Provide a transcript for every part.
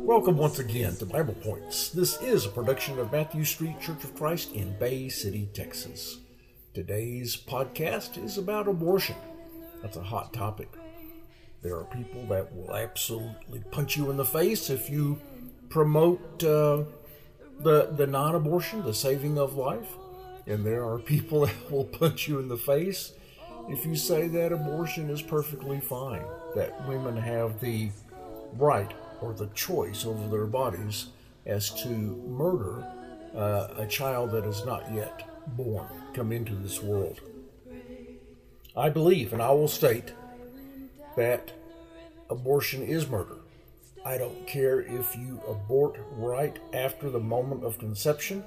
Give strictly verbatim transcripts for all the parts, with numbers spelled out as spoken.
Welcome once again to Bible Points. This is a production of Matthew Street Church of Christ in Bay City, Texas. Today's podcast is about abortion. That's a hot topic. There are people that will absolutely punch you in the face if you promote uh, the, the non-abortion, the saving of life. And there are people that will punch you in the face if you say that abortion is perfectly fine, that women have the right or the choice over their bodies as to murder uh, a child that is not yet born, come into this world. I believe, and I will state, that abortion is murder. I don't care if you abort right after the moment of conception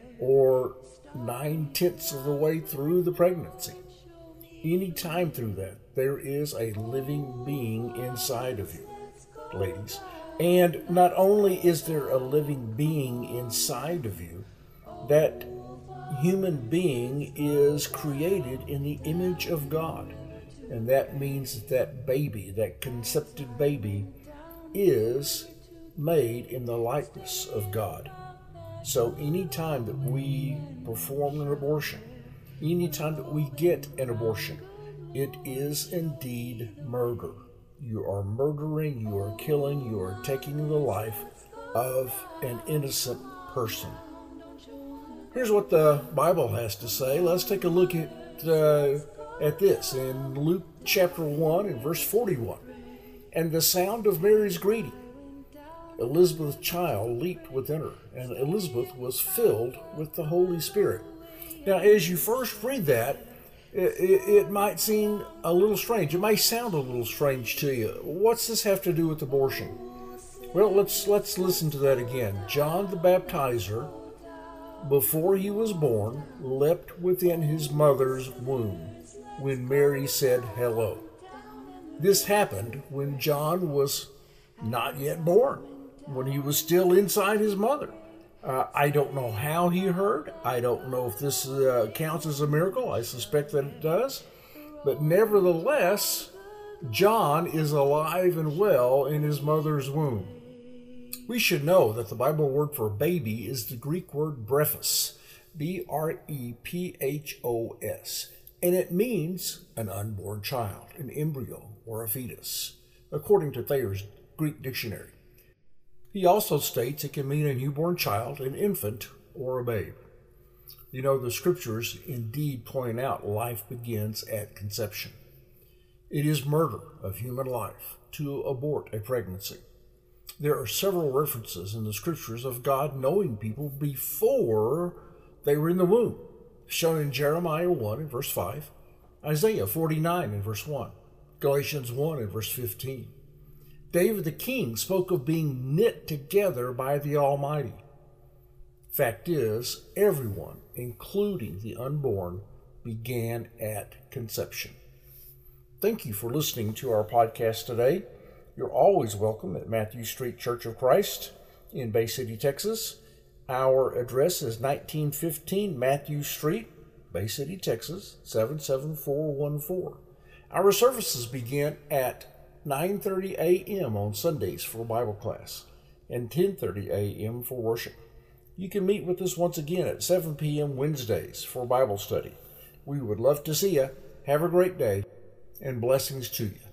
or nine-tenths of the way through the pregnancy. Any time through that, there is a living being inside of you, ladies. And not only is there a living being inside of you, that human being is created in the image of God. And that means that that baby, that conceived baby, is made in the likeness of God. So anytime that we perform an abortion, anytime that we get an abortion, it is indeed murder. You are murdering, you are killing, you are taking the life of an innocent person. Here's what the Bible has to say. Let's take a look at uh, at this in Luke chapter one and verse forty-one. And the sound of Mary's greeting, Elizabeth's child leaped within her, and Elizabeth was filled with the Holy Spirit. Now, as you first read that, It, it, it might seem a little strange. It may sound a little strange to you. What's this have to do with abortion? Well, let's let's listen to that again. John the Baptizer, before he was born, leapt within his mother's womb when Mary said hello. This happened when John was not yet born, when he was still inside his mother. Uh, I don't know how he heard. I don't know if this uh, counts as a miracle. I suspect that it does. But nevertheless, John is alive and well in his mother's womb. We should know that the Bible word for baby is the Greek word brephos, B R E P H O S, and it means an unborn child, an embryo, or a fetus, according to Thayer's Greek dictionary. He also states it can mean a newborn child, an infant, or a babe. You know, the scriptures indeed point out life begins at conception. It is murder of human life to abort a pregnancy. There are several references in the scriptures of God knowing people before they were in the womb, shown in Jeremiah one and verse five, Isaiah forty-nine and verse one, Galatians one and verse fifteen. David the king spoke of being knit together by the Almighty. Fact is, everyone, including the unborn, began at conception. Thank you for listening to our podcast today. You're always welcome at Matthew Street Church of Christ in Bay City, Texas. Our address is nineteen fifteen Matthew Street, Bay City, Texas, seven seven four one four. Our services begin at nine thirty a.m. on Sundays for Bible class and ten thirty a.m. for worship. You can meet with us once again at seven p.m. Wednesdays for Bible study. We would love to see you. Have a great day and blessings to you.